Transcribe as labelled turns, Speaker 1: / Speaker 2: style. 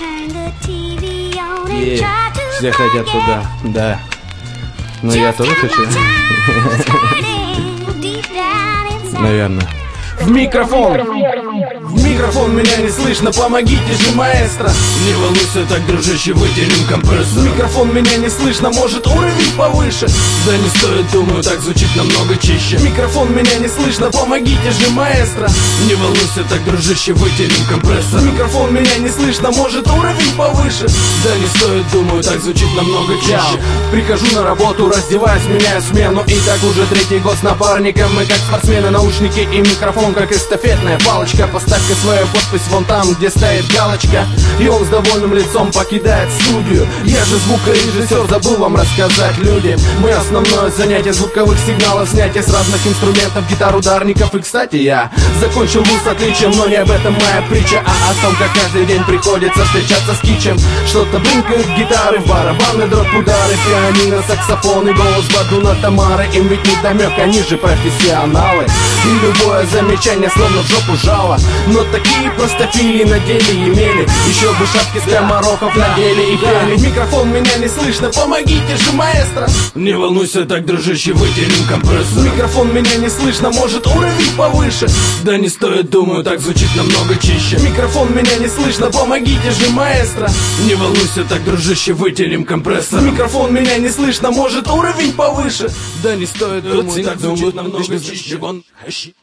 Speaker 1: Все хотят туда, да. Но я тоже хочу. Наверное.
Speaker 2: В микрофон меня не слышно, помогите же, маэстро.
Speaker 3: Не волнуйся так, дружище, выделим компрессор.
Speaker 2: В микрофон меня не слышно, может уровень повыше?
Speaker 3: Да не стоит, думаю, так звучит намного чище.
Speaker 2: В микрофон меня не слышно, помогите же, маэстро.
Speaker 3: Не волнуйся так, дружище, выделим компрессор.
Speaker 2: В микрофон меня не слышно, может уровень повыше?
Speaker 3: Да не стоит, думаю, так звучит намного чище.
Speaker 2: Прихожу на работу, раздеваюсь, меняю смену. И так уже третий год с напарником. Мы как спортсмены, наушники и микрофон как эстафетная палочка. Поставь-ка свою подпись вон там, где стоит галочка. И он с довольным лицом покидает студию. Я же звукорежиссер, забыл вам рассказать, люди. Мое основное занятие звуковых сигналов, снятие с разных инструментов, гитар, ударников. И кстати, я закончил вуз с отличием, но не об этом моя притча, а о том, как каждый день приходится встречаться с кичем. Что-то блинкают гитары, барабаны, дробь, удары, пианино, саксофон и голос Бадуна Тамары. Им ведь не домек, они же профессионалы. И любое замечание словно в жопу жало. Но такие простофили на деле имели. Еще бы шапки с комарохов надели и пели. В микрофон меня не слышно, помогите же, маэстро.
Speaker 3: Не волнуйся так, дружище, выделим компрессор.
Speaker 2: В микрофон меня не слышно, может уровень повыше?
Speaker 3: Да не стоит, думаю, так звучит намного чище.
Speaker 2: В микрофон меня не слышно, помогите же, маэстро.
Speaker 3: Не волнуйся так, дружище, выделим компрессор.
Speaker 2: В микрофон меня не слышно, может уровень повыше?
Speaker 3: Да не стоит, думаю, так звучит намного чище.